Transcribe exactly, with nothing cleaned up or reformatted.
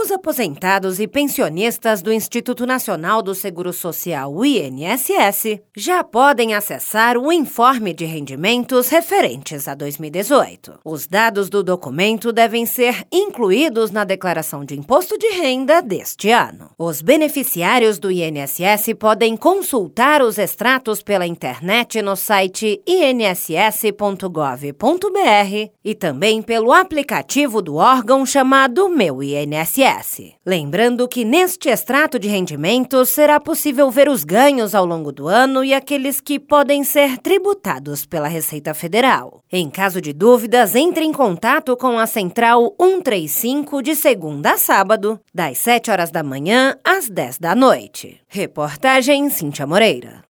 Os aposentados e pensionistas do Instituto Nacional do Seguro Social, o I N S S, já podem acessar o informe de rendimentos referentes a dois mil e dezoito. Os dados do documento devem ser incluídos na declaração de imposto de renda deste ano. Os beneficiários do I N S S podem consultar os extratos pela internet no site i n s s ponto gov ponto b r e também pelo aplicativo do órgão chamado Meu I N S S. Lembrando que neste extrato de rendimentos será possível ver os ganhos ao longo do ano e aqueles que podem ser tributados pela Receita Federal. Em caso de dúvidas, entre em contato com a Central cento e trinta e cinco de segunda a sábado, das sete horas da manhã às dez da noite. Reportagem Cíntia Moreira.